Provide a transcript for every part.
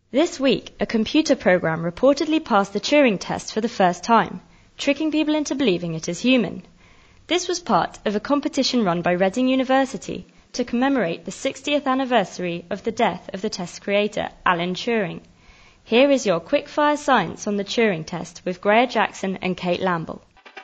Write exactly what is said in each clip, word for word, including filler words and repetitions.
This week, a computer program reportedly passed the Turing test for the first time, tricking people into believing it is human. This was part of a competition run by Reading University to commemorate the sixtieth anniversary of the death of the test's creator, Alan Turing. Here is your quickfire science on the Turing test with Greer Jackson and Kate Lamble.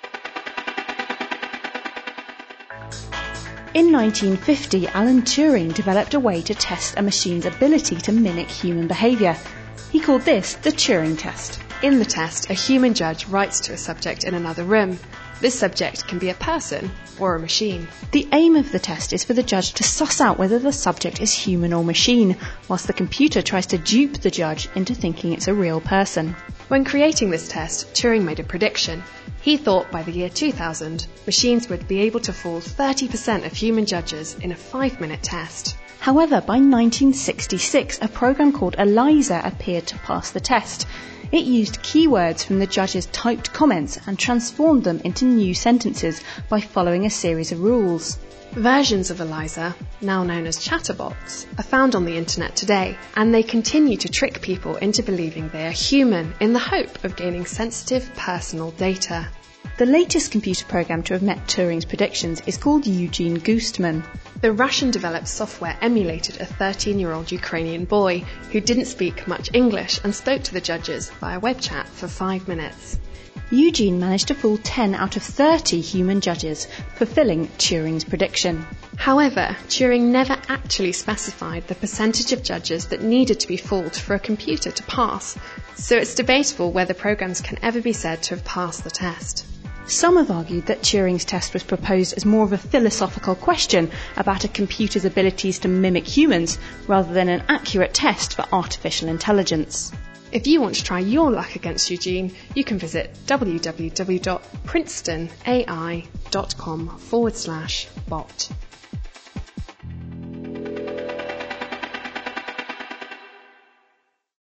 In nineteen fifty, Alan Turing developed a way to test a machine's ability to mimic human behaviour. He called this the Turing test. In the test, a human judge writes to a subject in another room. This subject can be a person or a machine. The aim of the test is for the judge to suss out whether the subject is human or machine, whilst the computer tries to dupe the judge into thinking it's a real person. When creating this test, Turing made a prediction. He thought by the year two thousand, machines would be able to fool thirty percent of human judges in a five-minute test. However, by nineteen sixty-six, a program called ELIZA appeared to pass the test. It used keywords from the judge's typed comments and transformed them into new sentences by following a series of rules. Versions of ELIZA, now known as chatterbots, are found on the internet today, and they continue to trick people into believing they are human in the hope of gaining sensitive personal data. The latest computer program to have met Turing's predictions is called Eugene Goostman. The Russian-developed software emulated a thirteen-year-old Ukrainian boy who didn't speak much English and spoke to the judges via web chat for five minutes. Eugene managed to fool ten out of thirty human judges, fulfilling Turing's prediction. However, Turing never actually specified the percentage of judges that needed to be fooled for a computer to pass, so it's debatable whether programs can ever be said to have passed the test. Some have argued that Turing's test was proposed as more of a philosophical question about a computer's abilities to mimic humans, rather than an accurate test for artificial intelligence. If you want to try your luck against Eugene, you can visit w w w dot princeton a i dot com forward slash bot.